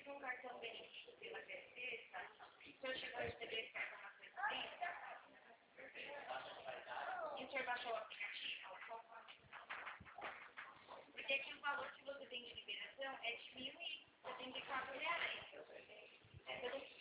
tive um cartão benefício pela Crescesta, se eu chegar a receber esse cartão na Crescesta, e o senhor baixou o aplicativo? Porque aqui o valor que você tem de liberação é de R$ 1.074. É pelo